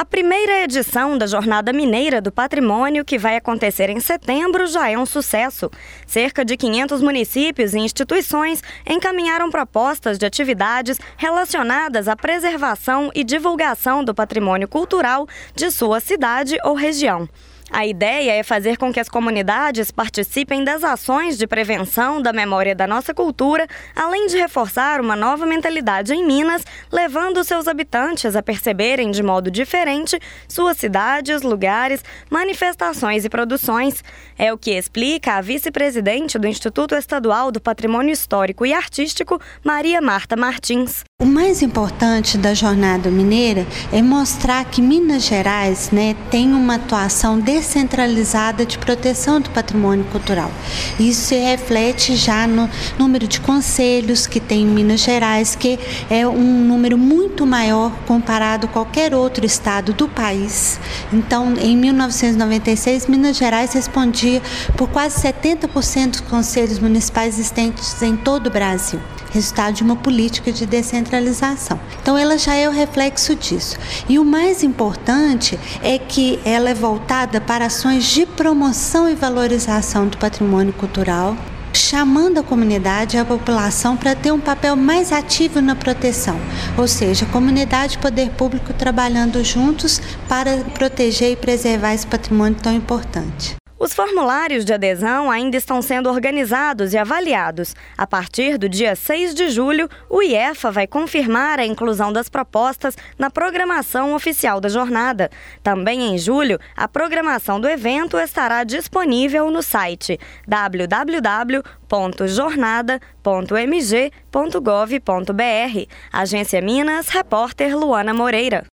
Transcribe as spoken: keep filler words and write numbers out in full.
A primeira edição da Jornada Mineira do Patrimônio, que vai acontecer em setembro, já é um sucesso. Cerca de quinhentos municípios e instituições encaminharam propostas de atividades relacionadas à preservação e divulgação do patrimônio cultural de sua cidade ou região. A ideia é fazer com que as comunidades participem das ações de prevenção da memória da nossa cultura, além de reforçar uma nova mentalidade em Minas, levando seus habitantes a perceberem de modo diferente suas cidades, lugares, manifestações e produções. É o que explica a vice-presidente do Instituto Estadual do Patrimônio Histórico e Artístico, Maria Marta Martins. O mais importante da Jornada Mineira é mostrar que Minas Gerais, né, tem uma atuação descentralizada de proteção do patrimônio cultural. Isso se reflete já no número de conselhos que tem em Minas Gerais, que é um número muito maior comparado a qualquer outro estado do país. Então, em mil novecentos e noventa e seis, Minas Gerais respondia por quase setenta por cento dos conselhos municipais existentes em todo o Brasil, resultado de uma política de descentralização. Então, ela já é o reflexo disso. E o mais importante é que ela é voltada para ações de promoção e valorização do patrimônio cultural, chamando a comunidade e a população para ter um papel mais ativo na proteção, ou seja, comunidade e poder público trabalhando juntos para proteger e preservar esse patrimônio tão importante. Os formulários de adesão ainda estão sendo organizados e avaliados. A partir do dia seis de julho, o I E F A vai confirmar a inclusão das propostas na programação oficial da jornada. Também em julho, a programação do evento estará disponível no site w w w ponto jornada ponto m g ponto gov ponto b r. Agência Minas, repórter Luana Moreira.